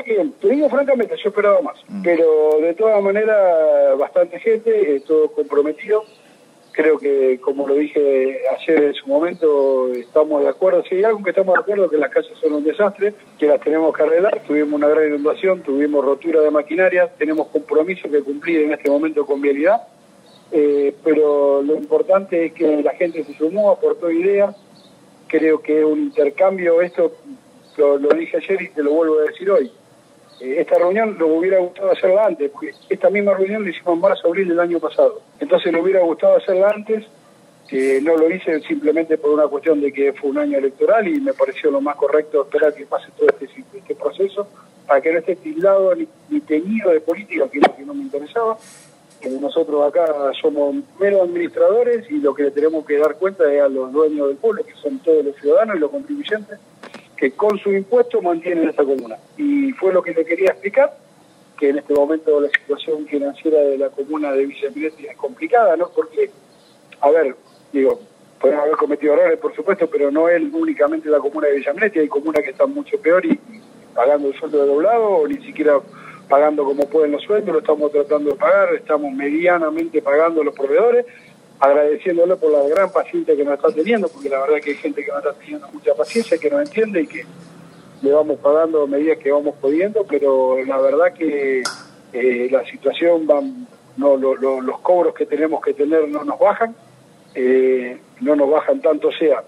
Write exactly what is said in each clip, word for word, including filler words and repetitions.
que, te digo francamente, yo esperaba más, mm. pero de todas maneras, bastante gente, eh, todo comprometido. Creo que, como lo dije ayer en su momento, estamos de acuerdo. Si hay algo que estamos de acuerdo, que las calles son un desastre, que las tenemos que arreglar. Tuvimos una gran inundación, tuvimos rotura de maquinaria, tenemos compromiso que cumplir en este momento con vialidad. Eh, pero lo importante es que la gente se sumó, aportó ideas. Creo que es un intercambio, esto lo, lo dije ayer y te lo vuelvo a decir hoy. Esta reunión nos hubiera gustado hacerla antes, porque esta misma reunión la hicimos en marzo, abril del año pasado. Entonces nos hubiera gustado hacerla antes, que no lo hice simplemente por una cuestión de que fue un año electoral y me pareció lo más correcto esperar que pase todo este, este proceso, para que no esté tildado ni, ni teñido de política, que es lo que no me interesaba. Que nosotros acá somos meros administradores y lo que le tenemos que dar cuenta es a los dueños del pueblo, que son todos los ciudadanos y los contribuyentes, que con su impuesto mantienen esta comuna. Y fue lo que le quería explicar, que en este momento la situación financiera de la comuna de Villa Minetti es complicada, ¿no? Porque, a ver, digo, pueden haber cometido errores, por supuesto, pero no es únicamente la comuna de Villa Minetti, hay comunas que están mucho peor y, y pagando el sueldo de doblado, o ni siquiera pagando como pueden los sueldos, lo estamos tratando de pagar, estamos medianamente pagando a los proveedores, agradeciéndole por la gran paciencia que nos está teniendo, porque la verdad que hay gente que nos está teniendo mucha paciencia, que nos entiende y que le vamos pagando a medida que vamos pudiendo, pero la verdad que eh, la situación, va, no lo, lo, los cobros que tenemos que tener no nos bajan, eh, no nos bajan tanto sea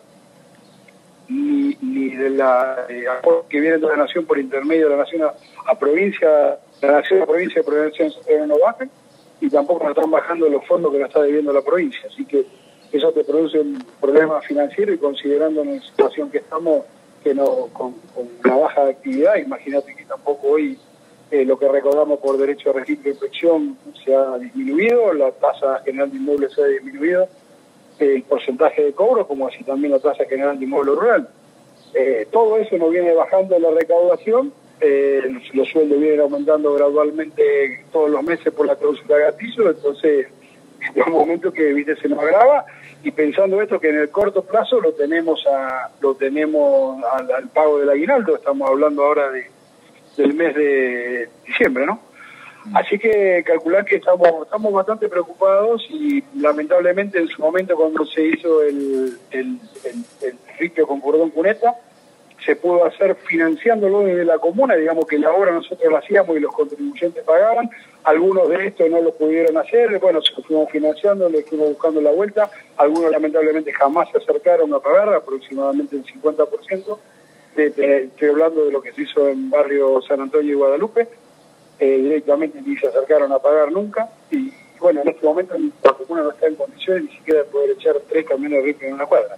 ni, ni de la eh, aporte que viene de la Nación por intermedio de la Nación a, a provincia, la Nación a provincia de Prevención no nos bajan, y tampoco nos están bajando los fondos que nos está debiendo la provincia. Así que eso te produce un problema financiero y considerando la situación que estamos, que no con, con la baja de actividad, imagínate que tampoco hoy eh, lo que recordamos por derecho a registro de inspección se ha disminuido, la tasa general de inmuebles se ha disminuido, eh, el porcentaje de cobro, como así también la tasa general de inmueble rural. Eh, todo eso nos viene bajando la recaudación. Eh, los sueldos vienen aumentando gradualmente todos los meses por la cláusula de gatillo, entonces es un momento que viste se nos agrava, y pensando esto que en el corto plazo lo tenemos a lo tenemos al, al pago del aguinaldo, estamos hablando ahora de del mes de diciembre, ¿no? Así que calcular que estamos estamos bastante preocupados, y lamentablemente en su momento cuando se hizo el el, el, el ripio con cordón cuneta, se pudo hacer financiándolo desde la comuna, digamos que la obra nosotros la hacíamos y los contribuyentes pagaban, algunos de estos no lo pudieron hacer, bueno, se fuimos financiando, le fuimos buscando la vuelta, algunos lamentablemente jamás se acercaron a pagar, aproximadamente el cincuenta por ciento, de, de, estoy hablando de lo que se hizo en barrio San Antonio y Guadalupe, eh, directamente ni se acercaron a pagar nunca, y bueno, en este momento la comuna no está en condiciones ni siquiera de poder echar tres camiones de ripio en una cuadra.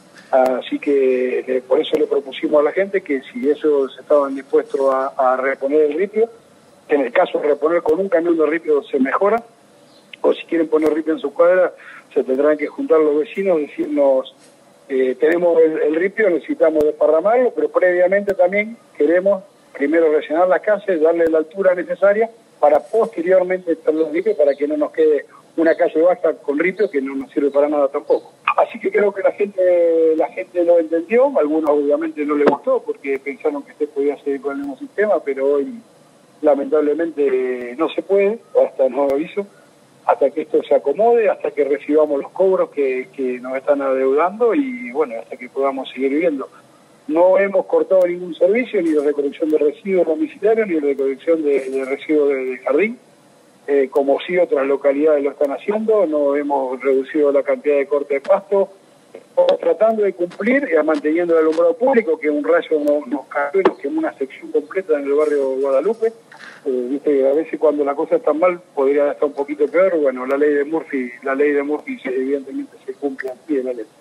Así que eh, por eso le propusimos a la gente que si ellos estaban dispuestos a, a reponer el ripio, en el caso de reponer con un camión de ripio se mejora, o si quieren poner ripio en su cuadra, se tendrán que juntar los vecinos, decirnos, eh, tenemos el, el ripio, necesitamos desparramarlo, pero previamente también queremos primero rellenar las calles, darle la altura necesaria para posteriormente echar los ripios, para que no nos quede una calle baja con ripio que no nos sirve para nada tampoco. Así que creo que la gente la gente lo entendió, algunos obviamente no les gustó porque pensaron que usted podía seguir con el mismo sistema, pero hoy lamentablemente no se puede, hasta nuevo aviso, hasta que esto se acomode, hasta que recibamos los cobros que, que nos están adeudando y bueno, hasta que podamos seguir viviendo. No hemos cortado ningún servicio, ni de recolección de residuos domiciliarios, ni de recolección de, de residuos de, de jardín. Eh, como sí otras localidades lo están haciendo, no hemos reducido la cantidad de corte de pasto, estamos tratando de cumplir, eh, manteniendo el alumbrado público, que un rayo no, nos cayó y nos quemó una sección completa en el barrio Guadalupe. Eh, viste que a veces cuando la cosa está mal podría estar un poquito peor. Bueno, la ley de Murphy, la ley de Murphy evidentemente se cumple al pie de la ley.